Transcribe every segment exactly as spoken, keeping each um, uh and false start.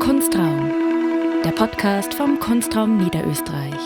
Kunstraum, der Podcast vom Kunstraum Niederösterreich.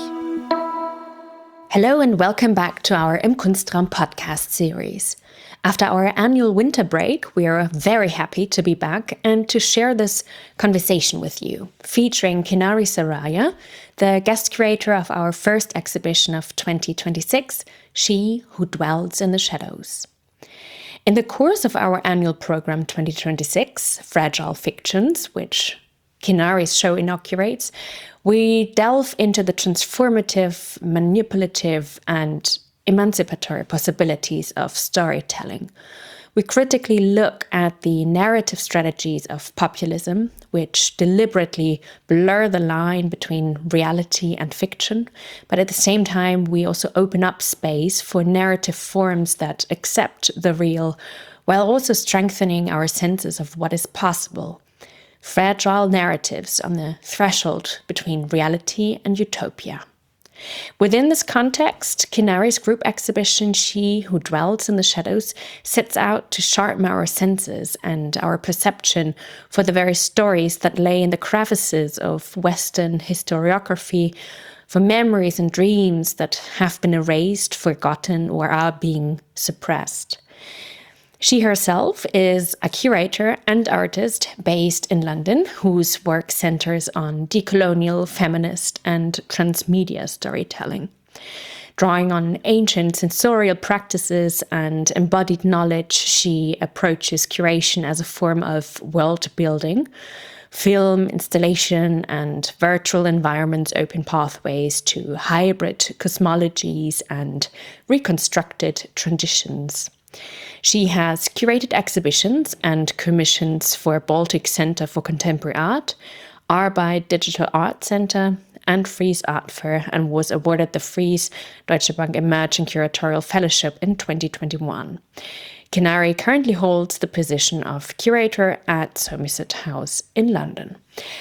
Hello and welcome back to our Im Kunstraum podcast series. After our annual winter break, we are very happy to be back and to share this conversation with you, featuring Kinari Saraya, the guest curator of our first exhibition of twenty twenty-six, She Who Dwells in the Shadows. In the course of our annual program twenty twenty-six, Fragile Fictions, which Kinari's show inaugurates, we delve into the transformative, manipulative, and emancipatory possibilities of storytelling. We critically look at the narrative strategies of populism, which deliberately blur the line between reality and fiction, but at the same time, we also open up space for narrative forms that accept the real, while also strengthening our senses of what is possible. Fragile narratives on the threshold between reality and utopia. Within this context, Kinari's group exhibition, She Who Dwells in the Shadows, sets out to sharpen our senses and our perception for the very stories that lay in the crevices of Western historiography, for memories and dreams that have been erased, forgotten, or are being suppressed. She herself is a curator and artist based in London, whose work centers on decolonial, feminist, and transmedia storytelling. Drawing on ancient sensorial practices and embodied knowledge, she approaches curation as a form of world building. Film, installation, and virtual environments open pathways to hybrid cosmologies and reconstructed traditions. She has curated exhibitions and commissions for Baltic Center for Contemporary Art, Arbeit Digital Art Center, and Frieze Art Fair, and was awarded the Frieze Deutsche Bank Emerging Curatorial Fellowship in twenty twenty-one. Kinari currently holds the position of curator at Somerset House in London.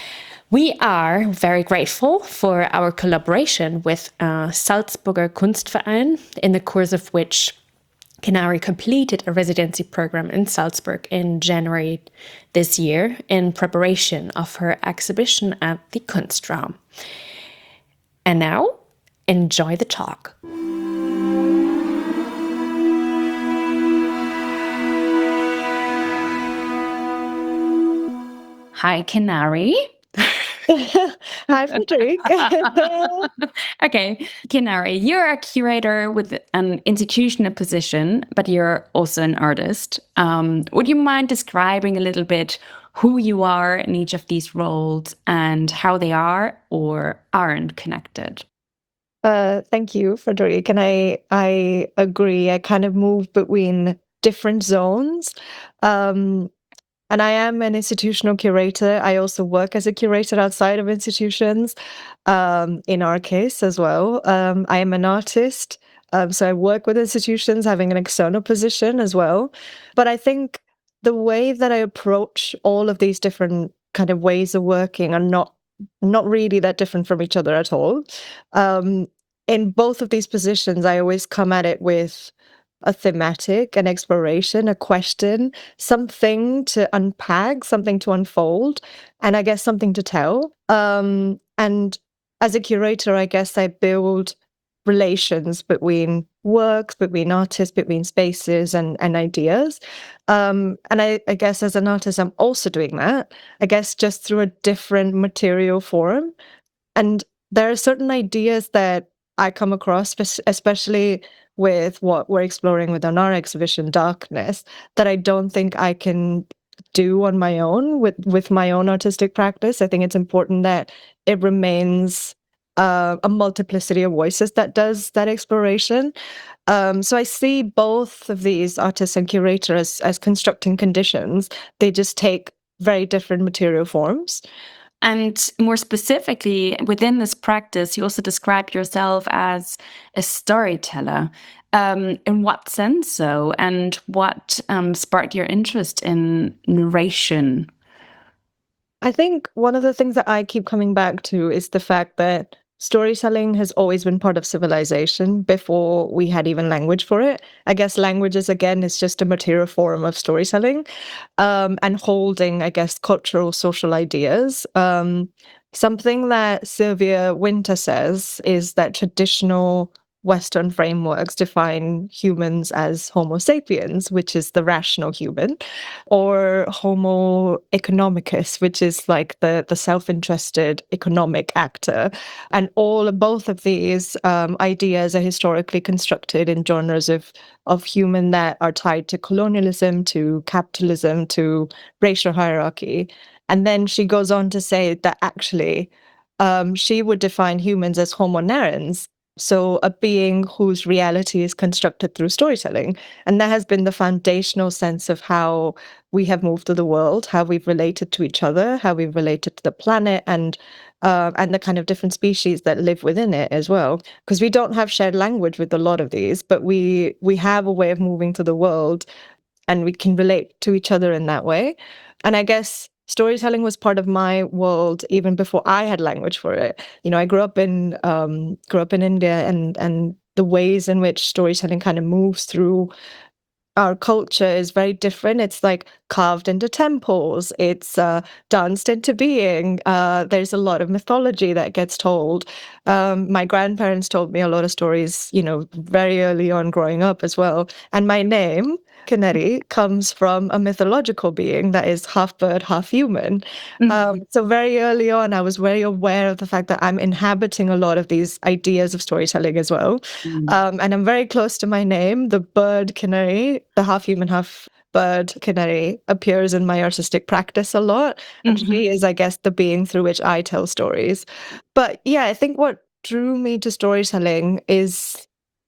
We are very grateful for our collaboration with uh, Salzburger Kunstverein, in the course of which Kinari completed a residency program in Salzburg in January this year in preparation of her exhibition at the Kunstraum. And now, enjoy the talk. Hi, Kinari. Hi, Frederic. Okay, Kinari, you're a curator with an institutional position, but you're also an artist. Um, would you mind describing a little bit who you are in each of these roles and how they are or aren't connected? Uh, thank you, Frederic. And I, I agree. I kind of move between different zones. Um, And I am an institutional curator. I also work as a curator outside of institutions, um, in our case as well. Um, I am an artist, um, so I work with institutions, having an external position as well. But I think the way that I approach all of these different kind of ways of working are not not really that different from each other at all. Um, in both of these positions, I always come at it with a thematic, an exploration, a question, something to unpack, something to unfold, and I guess something to tell. Um, and as a curator, I guess I build relations between works, between artists, between spaces and, and ideas. Um, and I, I guess as an artist, I'm also doing that, I guess just through a different material form. And there are certain ideas that I come across, especially with what we're exploring with our exhibition, Darkness, that I don't think I can do on my own with, with my own artistic practice. I think it's important that it remains uh, a multiplicity of voices that does that exploration. Um, so I see both of these, artists and curators, as, as constructing conditions. They just take very different material forms. And more specifically, within this practice, you also describe yourself as a storyteller. Um, in what sense so? And what um, sparked your interest in narration? I think one of the things that I keep coming back to is the fact that storytelling has always been part of civilization before we had even language for it. I guess languages, again, is just a material form of storytelling, um, and holding, I guess, cultural, social ideas. Um, something that Sylvia Wynter says is that traditional Western frameworks define humans as Homo sapiens, which is the rational human, or Homo economicus, which is like the, the self-interested economic actor. And all both of these um, ideas are historically constructed in genres of, of human that are tied to colonialism, to capitalism, to racial hierarchy. And then she goes on to say that actually um, she would define humans as Homo narrans, so a being whose reality is constructed through storytelling. And that has been the foundational sense of how we have moved through the world, how we've related to each other, how we've related to the planet, and uh, and the kind of different species that live within it as well. Because we don't have shared language with a lot of these, but we we have a way of moving through the world, and we can relate to each other in that way. And I guess storytelling was part of my world even before I had language for it. You know, I grew up in um, grew up in India, and and the ways in which storytelling kind of moves through our culture is very different. It's like carved into temples. It's uh, danced into being. Uh, there's a lot of mythology that gets told. Um, my grandparents told me a lot of stories, you know, very early on growing up as well. And my name, Kennedy, comes from a mythological being that is half bird, half human. Mhm. Um, so very early on, I was very aware of the fact that I'm inhabiting a lot of these ideas of storytelling as well. Mm. Um, and I'm very close to my name. The bird canary, the half human, half bird canary, appears in my artistic practice a lot. And Mhm. she is, I guess, the being through which I tell stories. But yeah, I think what drew me to storytelling is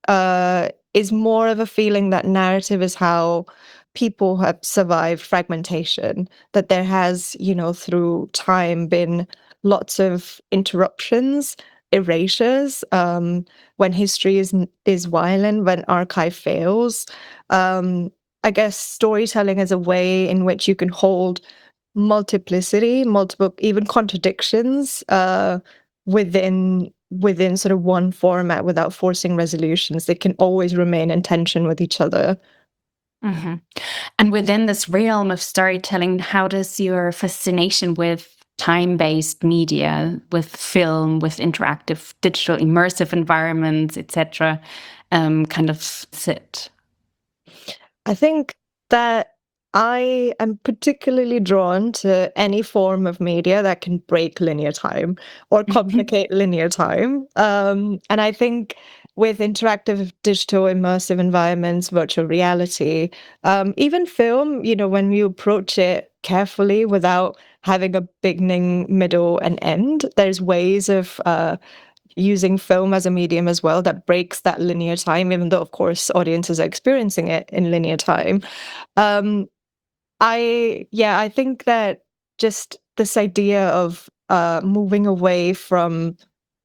uh, is more of a feeling that narrative is how people have survived fragmentation, that there has, you know, through time been lots of interruptions, erasures, um, when history is is violent, when archive fails. Um, I guess storytelling is a way in which you can hold multiplicity, multiple, even contradictions, uh, within within sort of one format without forcing resolutions. They can always remain in tension with each other. Mhm. And within this realm of storytelling, how does your fascination with time-based media, with film, with interactive, digital, immersive environments, et cetera, um, kind of sit? I think that I am particularly drawn to any form of media that can break linear time or complicate linear time. Um, and I think with interactive, digital, immersive environments, virtual reality, um, even film, you know, when you approach it carefully without having a beginning, middle, and end, there's ways of uh, using film as a medium as well that breaks that linear time, even though, of course, audiences are experiencing it in linear time. Um, I, yeah, I think that just this idea of uh, moving away from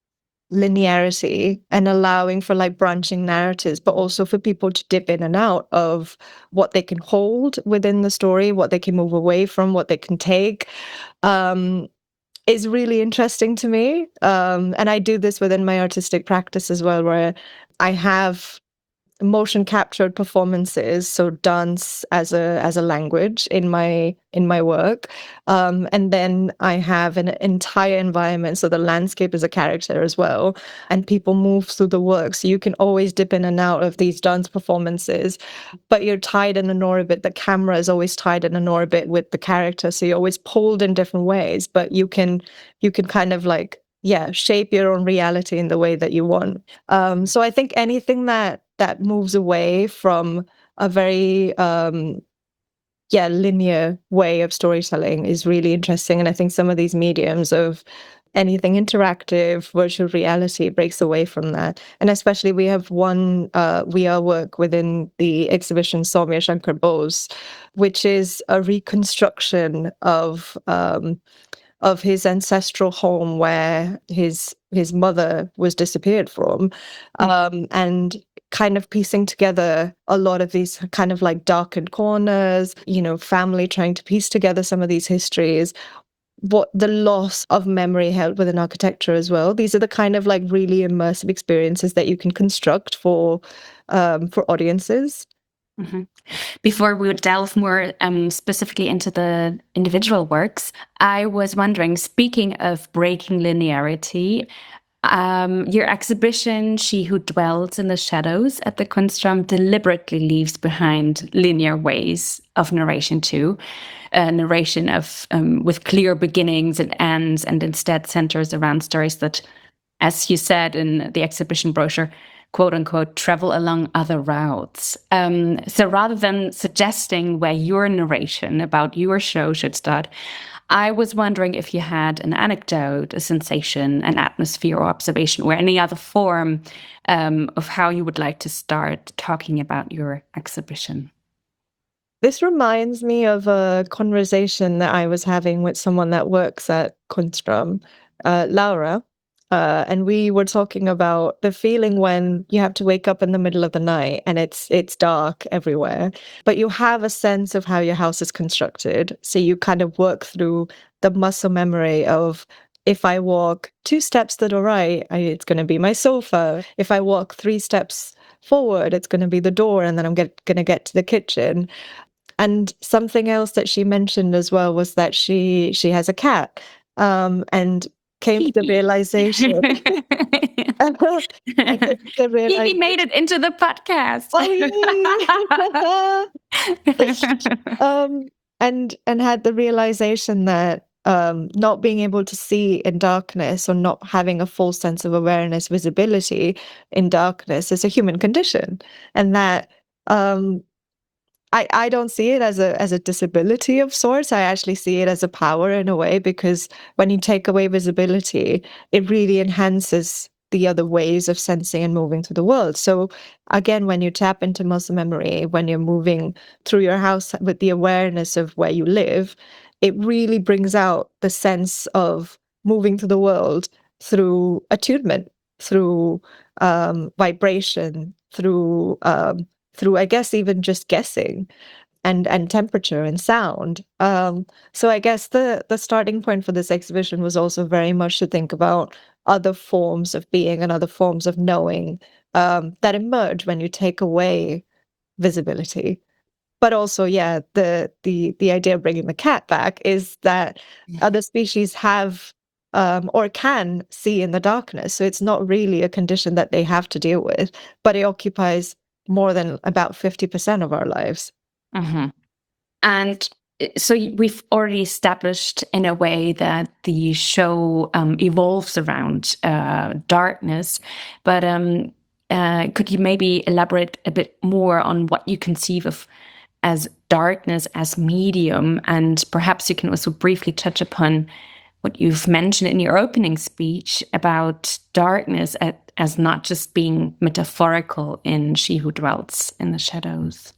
linearity and allowing for like branching narratives, but also for people to dip in and out of what they can hold within the story, what they can move away from, what they can take. Um, is really interesting to me. Um, and I do this within my artistic practice as well, where I have motion captured performances, so dance as a as a language in my in my work, um, and then I have an entire environment, so the landscape is a character as well, and people move through the work, so you can always dip in and out of these dance performances, but you're tied in an orbit. The camera is always tied in an orbit with the character, so you're always pulled in different ways, but you can you can kind of like yeah shape your own reality in the way that you want. Um, so I think anything that that moves away from a very um, yeah linear way of storytelling is really interesting. And I think some of these mediums of anything interactive, virtual reality breaks away from that. And especially we have one uh, V R work within the exhibition Soumya Shankar Bose, which is a reconstruction of um, of his ancestral home where his his mother was disappeared from, um, and kind of piecing together a lot of these kind of like darkened corners, you know, family trying to piece together some of these histories, what the loss of memory held within architecture as well. These are the kind of like really immersive experiences that you can construct for um, for audiences. Mm-hmm. Before we would delve more um, specifically into the individual works, I was wondering, speaking of breaking linearity, um, your exhibition, She Who Dwells in the Shadows at the Kunstraum, deliberately leaves behind linear ways of narration too. A narration of um, with clear beginnings and ends, and instead centers around stories that, as you said in the exhibition brochure, quote unquote, travel along other routes. Um, so rather than suggesting where your narration about your show should start, I was wondering if you had an anecdote, a sensation, an atmosphere or observation, or any other form um, of how you would like to start talking about your exhibition. This reminds me of a conversation that I was having with someone that works at Kunstraum, uh, Laura. Uh, and we were talking about the feeling when you have to wake up in the middle of the night and it's it's dark everywhere, but you have a sense of how your house is constructed. So you kind of work through the muscle memory of, if I walk two steps to the right, I, it's going to be my sofa. If I walk three steps forward, it's going to be the door, and then I'm get, going to get to the kitchen. And something else that she mentioned as well was that she she has a cat, um, and came to the realization. I came to the He made it into the podcast. um, and and had the realization that um, not being able to see in darkness, or not having a full sense of awareness, visibility in darkness, is a human condition, and that. Um, I, I don't see it as a as a disability of sorts. I actually see it as a power in a way, because when you take away visibility, it really enhances the other ways of sensing and moving through the world. So again, when you tap into muscle memory, when you're moving through your house with the awareness of where you live, it really brings out the sense of moving through the world through attunement, through um, vibration, through um, through, I guess, even just guessing, and and temperature and sound. Um, so I guess the the starting point for this exhibition was also very much to think about other forms of being and other forms of knowing um, that emerge when you take away visibility. But also, yeah, the the the idea of bringing the cat back is that other species have um, or can see in the darkness. So it's not really a condition that they have to deal with, but it occupies more than about fifty percent of our lives. Mm-hmm. And so we've already established in a way that the show um, evolves around uh, darkness, but um, uh, could you maybe elaborate a bit more on what you conceive of as darkness as medium? And perhaps you can also briefly touch upon what you've mentioned in your opening speech about darkness at, as not just being metaphorical in She Who Dwells in the Shadows.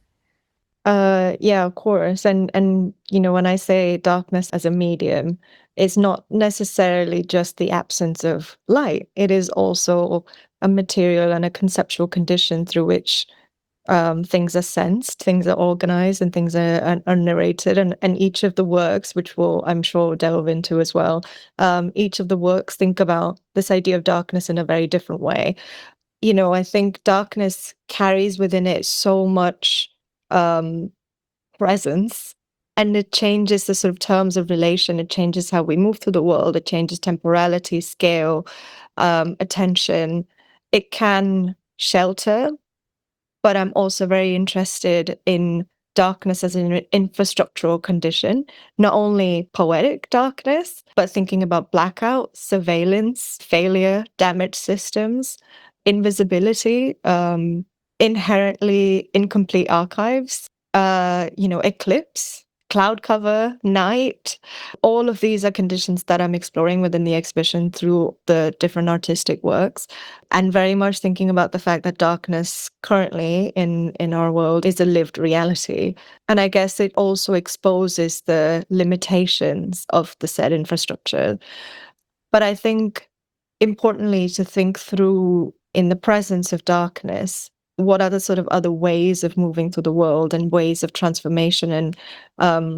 Uh, yeah, of course. And and you know, when I say darkness as a medium, it's not necessarily just the absence of light. It is also a material and a conceptual condition through which um, things are sensed, things are organized, and things are, are, are narrated. And, and each of the works, which we'll, I'm sure, delve into as well, um, each of the works think about this idea of darkness in a very different way. You know, I think darkness carries within it so much um, presence, and it changes the sort of terms of relation. It changes how we move through the world. It changes temporality, scale, um, attention. It can shelter, but I'm also very interested in darkness as an infrastructural condition, not only poetic darkness, but thinking about blackout, surveillance, failure, damaged systems, invisibility, um, inherently incomplete archives, uh, you know, eclipse, cloud cover, night. All of these are conditions that I'm exploring within the exhibition through the different artistic works, and very much thinking about the fact that darkness currently in, in our world is a lived reality. And I guess it also exposes the limitations of the said infrastructure. But I think importantly to think through, in the presence of darkness, what are the sort of other ways of moving through the world and ways of transformation and um,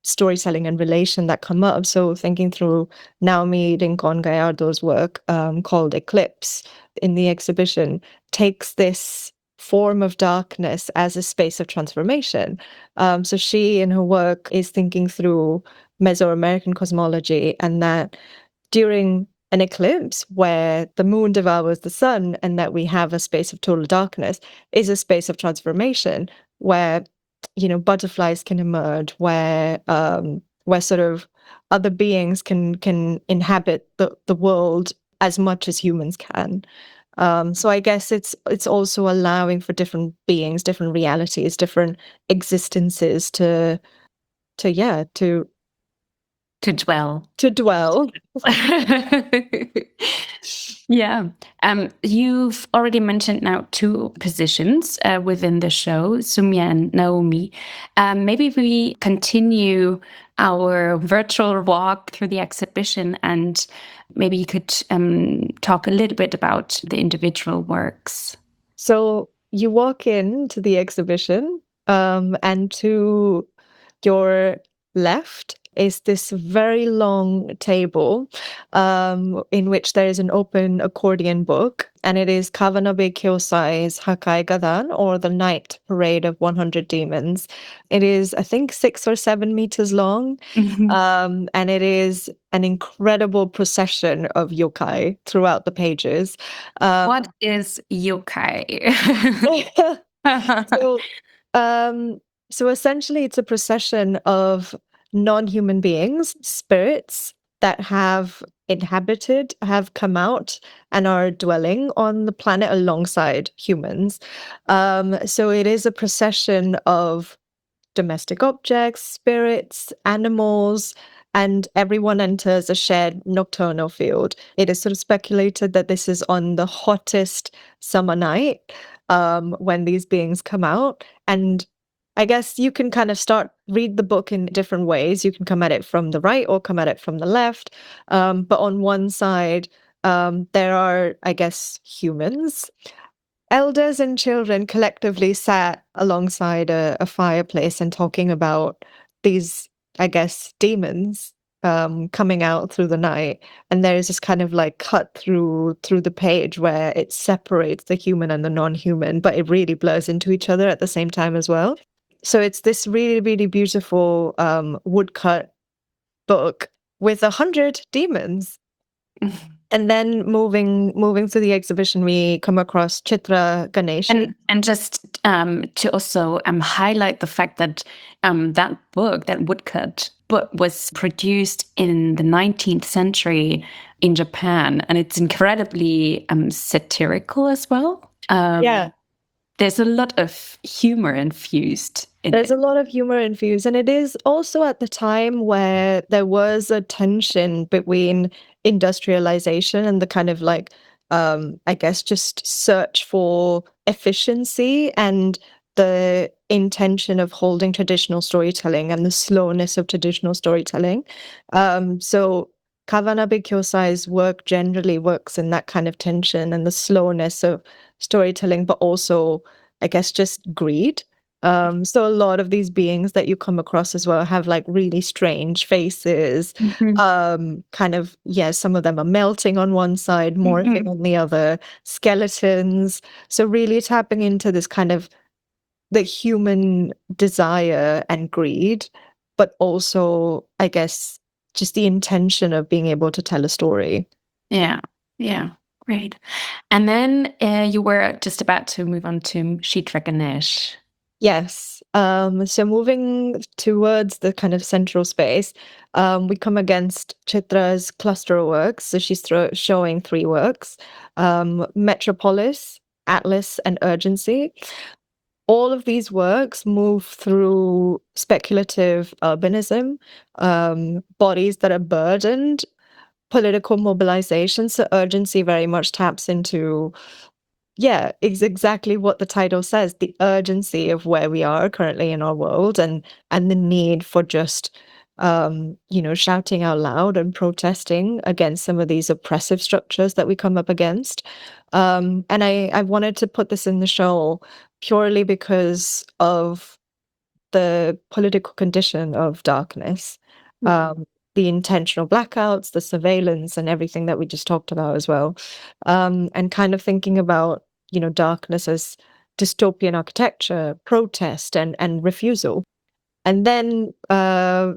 storytelling and relation that come up. So thinking through Naomi Rincon Gallardo's work um, called Eclipse in the exhibition takes this form of darkness as a space of transformation. Um, so she, in her work, is thinking through Mesoamerican cosmology, and that during an eclipse where the moon devours the sun and that we have a space of total darkness is a space of transformation where, you know, butterflies can emerge, where um, where sort of other beings can can inhabit the, the world as much as humans can. Um, so I guess it's it's also allowing for different beings, different realities, different existences to to yeah to To dwell. to dwell. Yeah. Um, you've already mentioned now two positions uh, within the show, Sumya and Naomi. Um, maybe we continue our virtual walk through the exhibition, and maybe you could um, talk a little bit about the individual works. So you walk into the exhibition, um, and to your left is this very long table um, in which there is an open accordion book, and it is Kawanabe Kyosai's Hakai Gadan, or The Night Parade of one hundred Demons. It is, I think, six or seven meters long, Mhm. um, and it is an incredible procession of yokai throughout the pages. Um, What is yokai? so, um, so essentially, it's a procession of non-human beings, spirits that have inhabited, have come out, and are dwelling on the planet alongside humans. Um, so it is a procession of domestic objects, spirits, animals, and everyone enters a shared nocturnal field. It is sort of speculated that this is on the hottest summer night um, when these beings come out. And I guess you can kind of start read the book in different ways. You can come at it from the right or come at it from the left. Um, but on one side, um, there are, I guess, humans. Elders and children collectively sat alongside a, a fireplace and talking about these, I guess, demons um, coming out through the night. And there is this kind of like cut through through the page where it separates the human and the non-human, but it really blurs into each other at the same time as well. So it's this really, really beautiful um, woodcut book with a hundred demons. And then moving moving through the exhibition, we come across Chitra Ganesh. And and just um, to also um, highlight the fact that um, that book, that woodcut book, was produced in the nineteenth century in Japan, and it's incredibly um, satirical as well. Um, Yeah. There's a lot of humor infused in There's it. a lot of humor infused, and it is also at the time where there was a tension between industrialization and the kind of like, um, I guess, just search for efficiency and the intention of holding traditional storytelling and the slowness of traditional storytelling. Um, so Kawanabe Kyosai's work generally works in that kind of tension and the slowness of storytelling, but also, I guess, just greed. Um, so a lot of these beings that you come across as well have like really strange faces. Mhm. Um, kind of, yeah, some of them are melting on one side, morphing Mhm. on the other, skeletons. So really tapping into this kind of the human desire and greed, but also, I guess, just the intention of being able to tell a story. Yeah, yeah, great. And then uh, you were just about to move on to Chitra Ganesh. Yes. Um, so moving towards the kind of central space, um, we come against Chitra's cluster of works. So she's thro- showing three works, um, Metropolis, Atlas, and Urgency. All of these works move through speculative urbanism, um, bodies that are burdened, political mobilization. So urgency very much taps into, yeah, it's exactly what the title says, the urgency of where we are currently in our world, and and the need for just um, you know, shouting out loud and protesting against some of these oppressive structures that we come up against. Um, and I, I wanted to put this in the show purely because of the political condition of darkness, um, the intentional blackouts, the surveillance, and everything that we just talked about as well, um, and kind of thinking about, you know, darkness as dystopian architecture, protest, and and refusal. And then uh,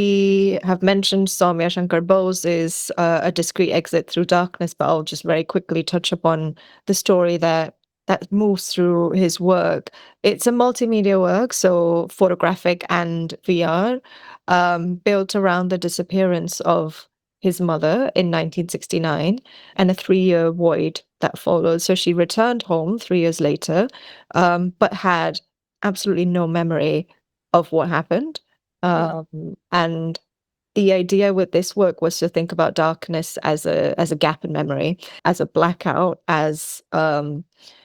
we have mentioned Soumya Shankar Bose's uh, A Discreet Exit Through Darkness, but I'll just very quickly touch upon the story that that moves through his work. It's a multimedia work, so photographic and V R, um, built around the disappearance of his mother in nineteen sixty-nine and a three-year void that followed. So she returned home three years later, um, but had absolutely no memory of what happened. Um, and the idea with this work was to think about darkness as a as a gap in memory, as a blackout, as um,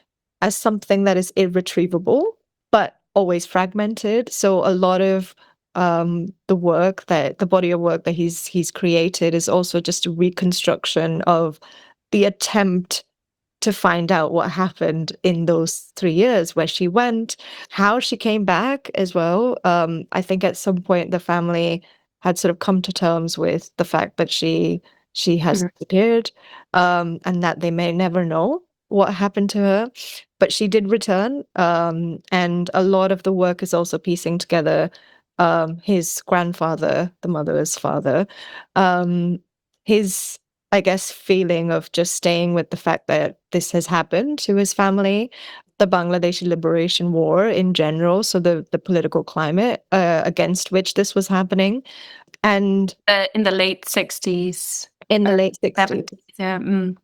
as something that is irretrievable but always fragmented. So a lot of um, the work that the body of work that he's he's created is also just a reconstruction of the attempt to find out what happened in those three years, where she went, how she came back as well. Um, I think at some point the family had sort of come to terms with the fact that she she has Mhm. disappeared, um, and that they may never know what happened to her. But she did return, um, and a lot of the work is also piecing together um, his grandfather, the mother's father, um, his I guess, feeling of just staying with the fact that this has happened to his family, the Bangladeshi Liberation War in general, so the, the political climate uh, against which this was happening. And Uh, in the late sixties, in the uh, late sixties. seventies. Yeah. Mm.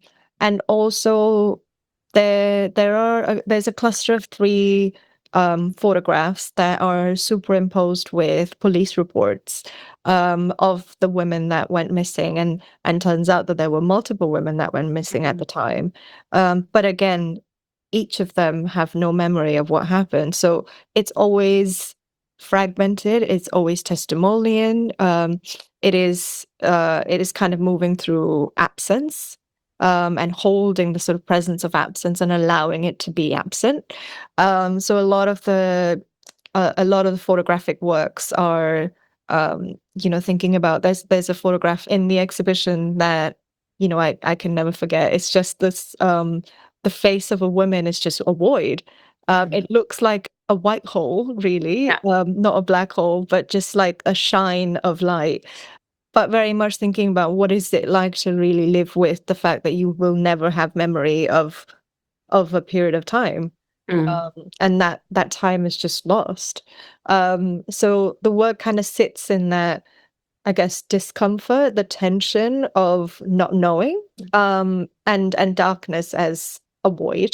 And also there there are a, there's a cluster of three um, photographs that are superimposed with police reports um, of the women that went missing, and and turns out that there were multiple women that went missing at the time. Um, but again, each of them have no memory of what happened, so it's always fragmented. It's always testimonial. Um, it is uh, it is kind of moving through absence um, and holding the sort of presence of absence and allowing it to be absent. Um, so a lot of the uh, a lot of the photographic works are, um, you know, thinking about there's there's a photograph in the exhibition that you know I I can never forget. It's just this um, the face of a woman is just a void. Um, it looks like a white hole, really, Yeah. um, not a black hole, but just like a shine of light, but very much thinking about what is it like to really live with the fact that you will never have memory of of a period of time, Mm. um, and that that time is just lost. Um, so the work kind of sits in that, I guess, discomfort, the tension of not knowing, um, and and darkness as a void.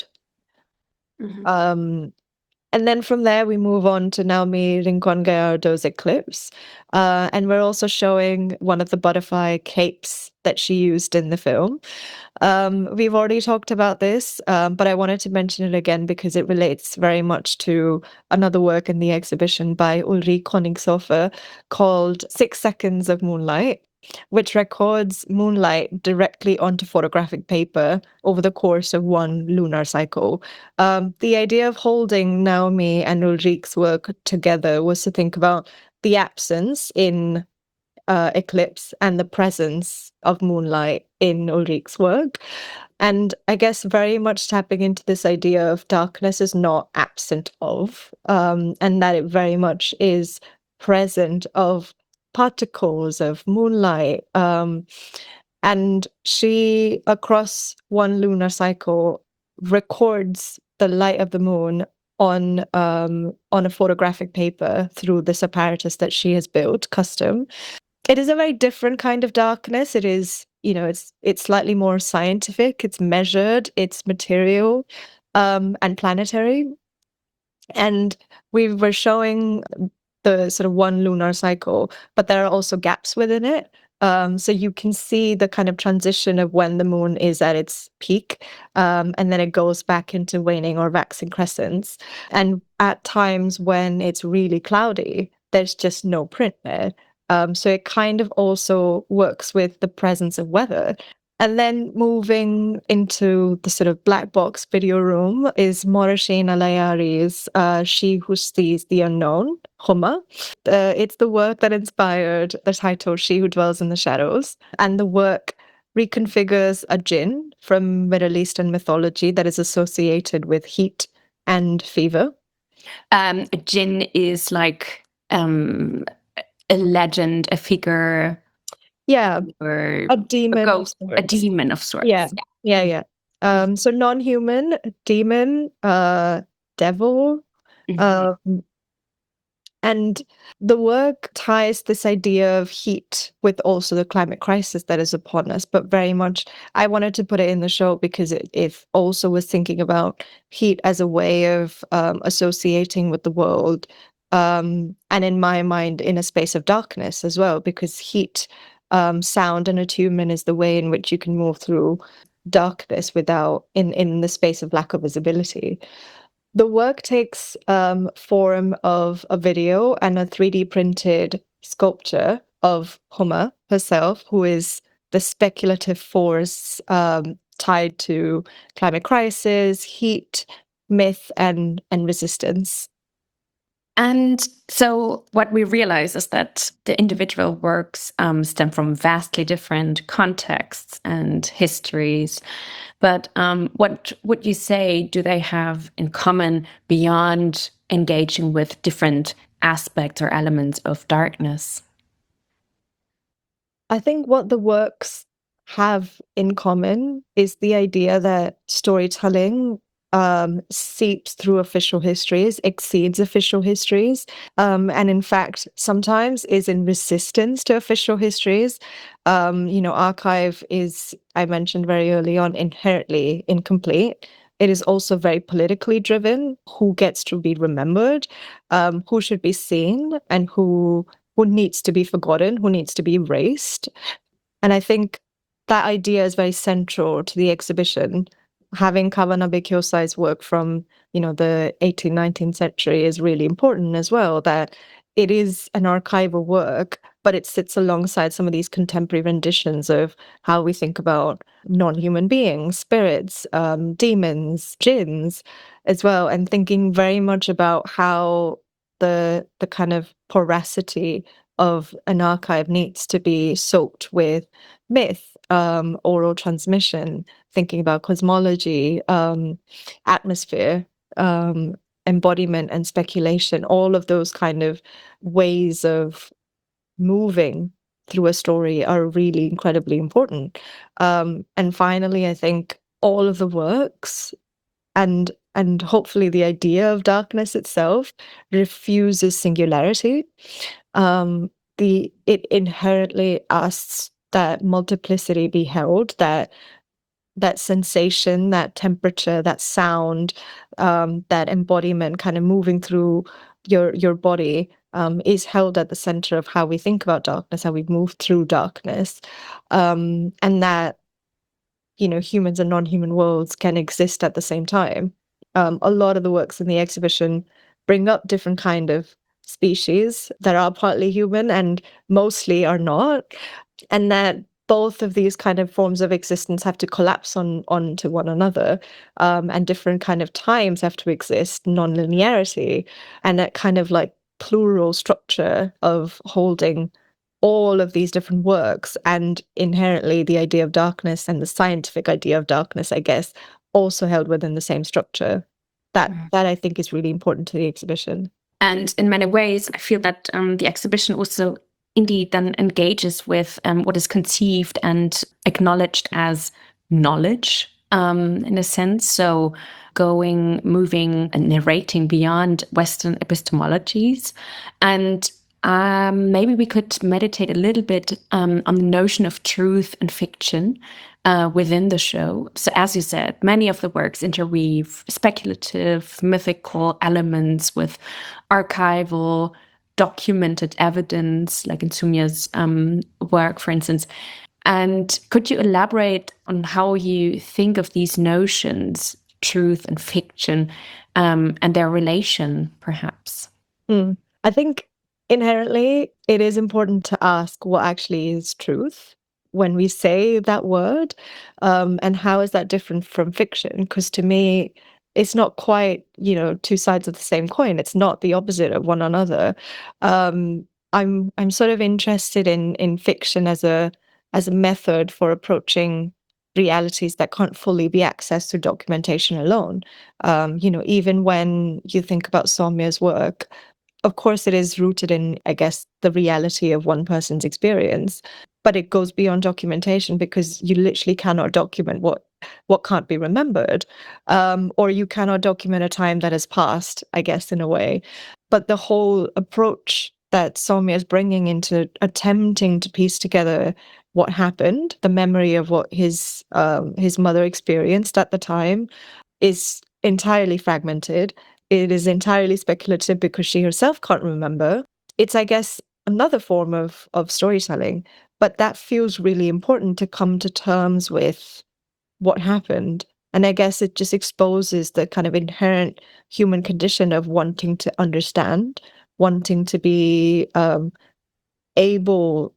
Mhm. Um, and then from there, we move on to Naomi Rincon Gallardo's Eclipse. Uh, and we're also showing one of the butterfly capes that she used in the film. Um, we've already talked about this, um, but I wanted to mention it again because it relates very much to another work in the exhibition by Ulrike Königshofer called Six Seconds of Moonlight, which records moonlight directly onto photographic paper over the course of one lunar cycle. Um, the idea of holding Naomi and Ulrike's work together was to think about the absence in uh, Eclipse and the presence of moonlight in Ulrike's work. And I guess very much tapping into this idea of darkness is not absent of, um, and that it very much is present of particles of moonlight. Um, and she, across one lunar cycle, records the light of the moon on um, on a photographic paper through this apparatus that she has built custom. It is a very different kind of darkness. It is, you know, it's it's slightly more scientific, it's measured, it's material, um, and planetary. And we were showing the sort of one lunar cycle, but there are also gaps within it. Um, so you can see the kind of transition of when the moon is at its peak, um, and then it goes back into waning or waxing crescents. And at times when it's really cloudy, there's just no print there. Um, so it kind of also works with the presence of weather. And then moving into the sort of black box video room is Morashine Alayari's uh, She Who Sees the Unknown, Huma. Uh, it's the work that inspired the title She Who Dwells in the Shadows. And the work reconfigures a jinn from Middle Eastern mythology that is associated with heat and fever. Um, a jinn is like um, a legend, a figure, Yeah, or a demon. a of ghost, a sorts. demon of sorts. Yeah, yeah, yeah. Um, so non-human, demon, uh, devil, Mhm. um, and the work ties this idea of heat with also the climate crisis that is upon us, but very much I wanted to put it in the show because it, it also was thinking about heat as a way of um, associating with the world. Um, and in my mind, in a space of darkness as well, because heat, um, sound, and attunement is the way in which you can move through darkness without in in the space of lack of visibility. The work takes um, form of a video and a three D printed sculpture of Huma herself, who is the speculative force um, tied to climate crisis, heat, myth, and and resistance. And so what we realize is that the individual works um, stem from vastly different contexts and histories. But um, what would you say do they have in common beyond engaging with different aspects or elements of darkness? I think what the works have in common is the idea that storytelling um, seeps through official histories, exceeds official histories, um, and in fact, sometimes is in resistance to official histories. Um, you know, archive is, I mentioned very early on, inherently incomplete. It is also very politically driven. Who gets to be remembered, um, who should be seen, and who who needs to be forgotten, who needs to be erased. And I think that idea is very central to the exhibition. Having Kawanabe Kyosai's work from, you know, the eighteenth, nineteenth century is really important as well, that it is an archival work, but it sits alongside some of these contemporary renditions of how we think about non-human beings, spirits, um, demons, jinns as well, and thinking very much about how the the kind of porosity of an archive needs to be soaked with myth, um, oral transmission, thinking about cosmology, um, atmosphere, um, embodiment, and speculation. All of those kind of ways of moving through a story are really incredibly important. Um, and finally, I think all of the works and and hopefully the idea of darkness itself refuses singularity. Um, the it inherently asks that multiplicity be held, that that sensation, that temperature, that sound, um, that embodiment kind of moving through your your body um, is held at the center of how we think about darkness, how we move through darkness, um, and that you know humans and non-human worlds can exist at the same time. Um, a lot of the works in the exhibition bring up different kind of species that are partly human and mostly are not, and that both of these kind of forms of existence have to collapse on onto one another, um, and different kind of times have to exist, non-linearity, and that kind of like plural structure of holding all of these different works, and inherently the idea of darkness and the scientific idea of darkness, I guess, also held within the same structure. That Mm. that I think is really important to the exhibition. And in many ways, I feel that um, the exhibition also indeed then engages with um, what is conceived and acknowledged as knowledge, um, in a sense. So going, moving, and narrating beyond Western epistemologies. And um, maybe we could meditate a little bit um, on the notion of truth and fiction uh, within the show. So, as you said, many of the works interweave speculative, mythical elements with archival, documented evidence, like in Sumya's um, work, for instance. And could you elaborate on how you think of these notions, truth and fiction, um, and their relation, perhaps? Mm. I think inherently it is important to ask what actually is truth. when we say that word? Um, and how is that different from fiction? Because to me, it's not quite, you know, two sides of the same coin. It's not the opposite of one another. Um, I'm I'm sort of interested in in fiction as a as a method for approaching realities that can't fully be accessed through documentation alone. Um, you know, even when you think about Soumya's work, of course, it is rooted in, I guess, the reality of one person's experience, but it goes beyond documentation because you literally cannot document what what can't be remembered, um, or you cannot document a time that has passed, I guess, in a way. But the whole approach that Soumya is bringing into attempting to piece together what happened, the memory of what his um, his mother experienced at the time, is entirely fragmented. It is entirely speculative because she herself can't remember. It's, I guess, another form of of storytelling, but that feels really important to come to terms with what happened. And I guess it just exposes the kind of inherent human condition of wanting to understand, wanting to be um, able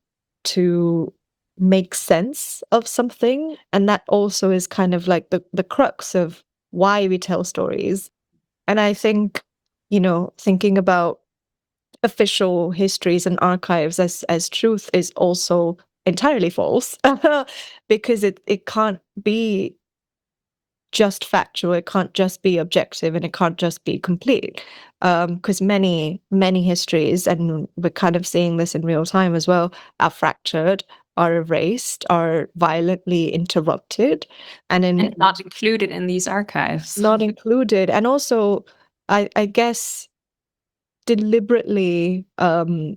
to make sense of something. And that also is kind of like the, the crux of why we tell stories. And I think, you know, thinking about official histories and archives as as truth is also entirely false because it, it can't be just factual, it can't just be objective, and it can't just be complete. Because um, many, many histories, and we're kind of seeing this in real time as well, are fractured, are erased, are violently interrupted, and in And not included in these archives. not included, and also, I, I guess, deliberately um,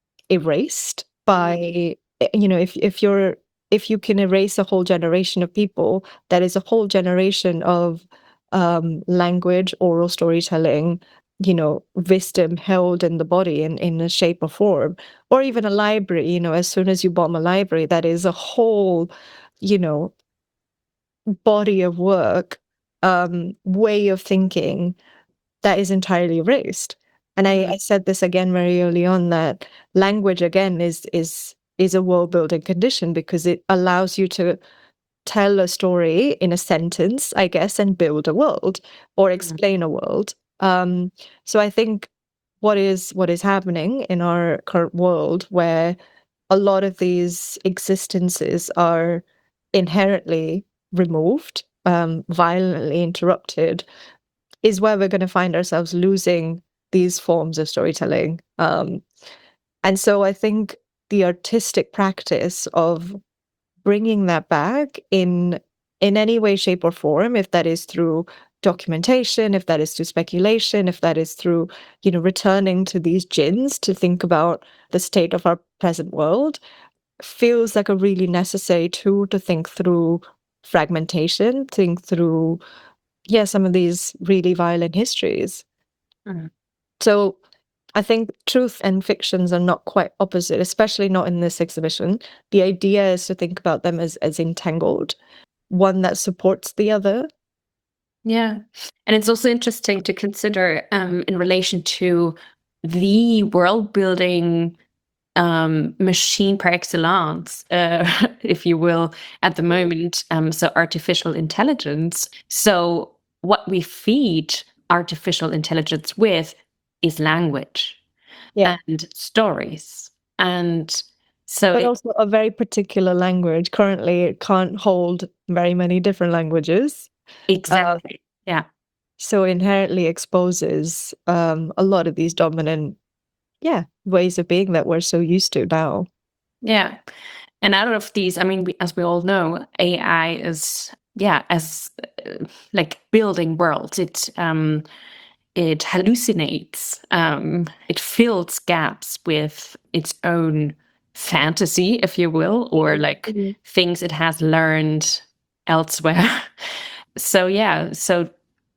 erased by, you know, if if you're if you can erase a whole generation of people, that is a whole generation of um, language, oral storytelling, you know, wisdom held in the body in, in a shape or form, or even a library, you know, as soon as you bomb a library, that is a whole, you know, body of work, um, way of thinking that is entirely erased. And I, I said this again very early on, that language again is is is a world building condition because it allows you to tell a story in a sentence, I guess, and build a world or explain a world. Um, so I think what is what is happening in our current world, where a lot of these existences are inherently removed, um, violently interrupted, is where we're going to find ourselves losing these forms of storytelling. Um, and so I think the artistic practice of bringing that back in in any way, shape, or form, if that is through documentation, if that is through speculation, if that is through, you know, returning to these gins to think about the state of our present world, feels like a really necessary tool to think through fragmentation, think through, yeah, some of these really violent histories. Mhm. So I think truth and fictions are not quite opposite, especially not in this exhibition. The idea is to think about them as, as entangled, one that supports the other. Yeah. And it's also interesting to consider um, in relation to the world building um, machine par excellence, uh, if you will, at the moment. Um, so artificial intelligence. So what we feed artificial intelligence with is language Yeah. and stories. And so But it, also a very particular language. Currently, it can't hold very many different languages. exactly. Yeah. So inherently exposes um, a lot of these dominant, yeah, ways of being that we're so used to now. Yeah. And out of these, I mean, we, as we all know, A I is, yeah, as uh, like building worlds. It um, it hallucinates. Um, it fills gaps with its own fantasy, if you will, or like Mhm. things it has learned elsewhere. So yeah, so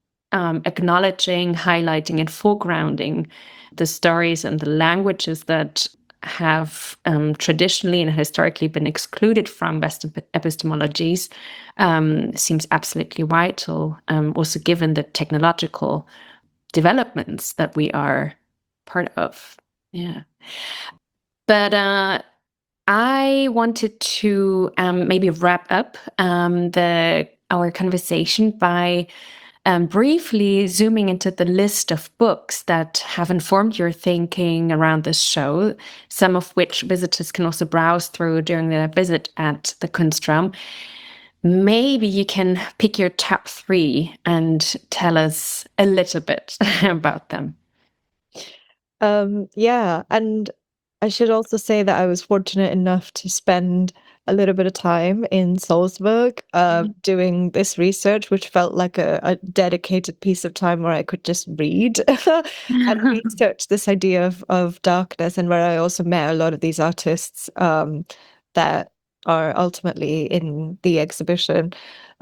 um, acknowledging, highlighting, and foregrounding the stories and the languages that have um, traditionally and historically been excluded from Western epistemologies um, seems absolutely vital, um, also given the technological developments that we are part of. Yeah. But uh, I wanted to um, maybe wrap up um, the our conversation by um, briefly zooming into the list of books that have informed your thinking around this show, some of which visitors can also browse through during their visit at the Kunstraum. Maybe you can pick your top three and tell us a little bit about them. Um, yeah, and I should also say that I was fortunate enough to spend a little bit of time in Salzburg uh, Mhm. doing this research, which felt like a, a dedicated piece of time where I could just read and research this idea of, of darkness, and where I also met a lot of these artists um, that are ultimately in the exhibition.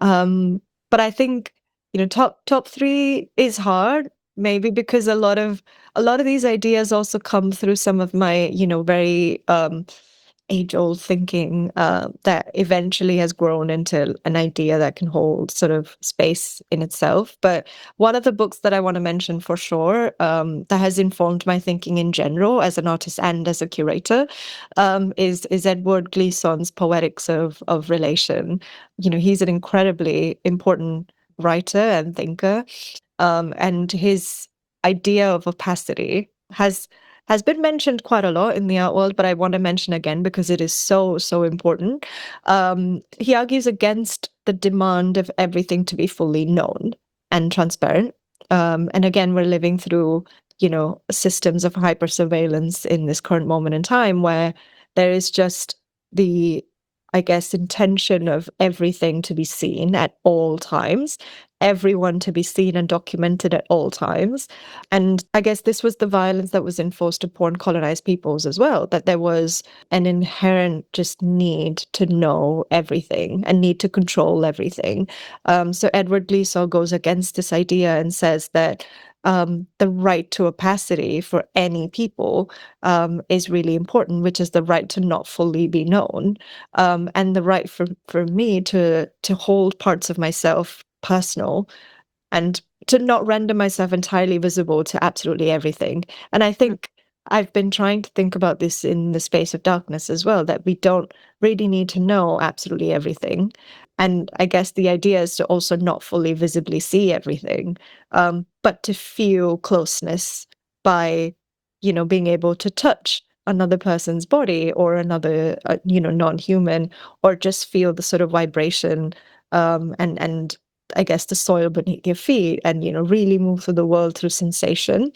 Um, but I think, you know, top top three is hard, maybe because a lot of a lot of these ideas also come through some of my, you know, very um, age-old thinking uh, that eventually has grown into an idea that can hold sort of space in itself. But one of the books that I want to mention for sure um, that has informed my thinking in general as an artist and as a curator um, is is Edward Gleason's Poetics of of Relation. You know, he's an incredibly important writer and thinker, um, and his idea of opacity has has been mentioned quite a lot in the art world, but I want to mention again because it is so, so important. Um, he argues against the demand of everything to be fully known and transparent. Um, and again, we're living through, you know, systems of hyper surveillance in this current moment in time where there is just the, I guess, intention of everything to be seen at all times, everyone to be seen and documented at all times. And I guess this was the violence that was enforced upon colonized peoples as well, that there was an inherent just need to know everything and need to control everything. Um, so Edward Gleason goes against this idea and says that um, the right to opacity for any people um, is really important, which is the right to not fully be known, um, and the right for, for me to to hold parts of myself personal and to not render myself entirely visible to absolutely everything. And I think I've been trying to think about this in the space of darkness as well, that we don't really need to know absolutely everything. And I guess the idea is to also not fully visibly see everything, um, but to feel closeness by, you know, being able to touch another person's body or another, uh, you know, non-human, or just feel the sort of vibration um, and and I guess the soil beneath your feet, and you know, really move through the world through sensation.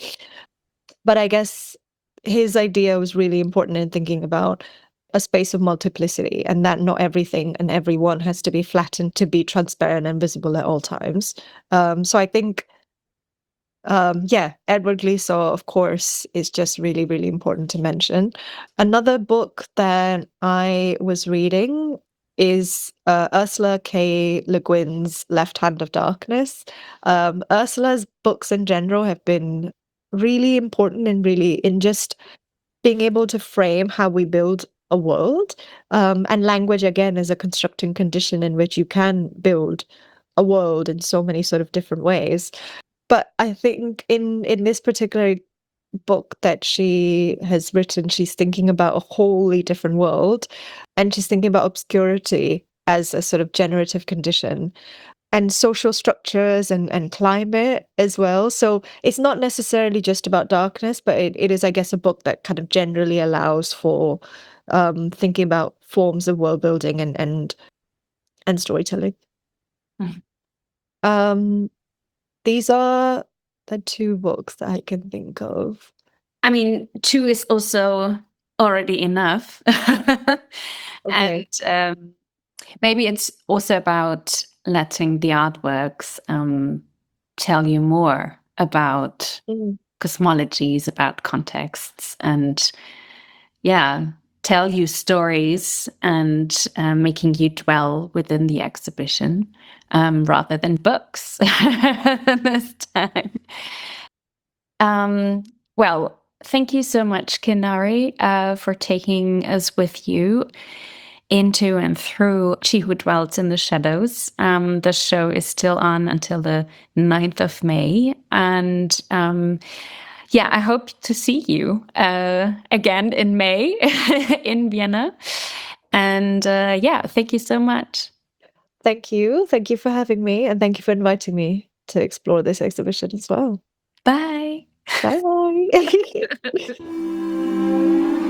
But I guess his idea was really important in thinking about a space of multiplicity, and that not everything and everyone has to be flattened to be transparent and visible at all times. Um, so I think, um, yeah, Edward Gleason, of course, is just really, really important to mention. Another book that I was reading is uh, Ursula K. Le Guin's Left Hand of Darkness. Um, Ursula's books in general have been really important and really in just being able to frame how we build a world. Um, and language, again, is a constructing condition in which you can build a world in so many sort of different ways. But I think in in this particular book that she has written, she's thinking about a wholly different world, and she's thinking about obscurity as a sort of generative condition, and social structures and, and climate as well. So it's not necessarily just about darkness, but it, it is, I guess, a book that kind of generally allows for um, thinking about forms of world building and and, and storytelling. Mhm. Um, these are the two books that I can think of. I mean, two is also already enough. Okay. And um, maybe it's also about letting the artworks um, tell you more about Mm. cosmologies, about contexts, and yeah, tell you stories and uh, making you dwell within the exhibition um, rather than books this time. Um, well, thank you so much, Kinari, uh, for taking us with you into and through She Who Dwells in the Shadows. Um, the show is still on until the ninth of May. And um, yeah, I hope to see you uh, again in May in Vienna. And uh, yeah, thank you so much. Thank you. Thank you for having me, and thank you for inviting me to explore this exhibition as well. Bye. Bye bye.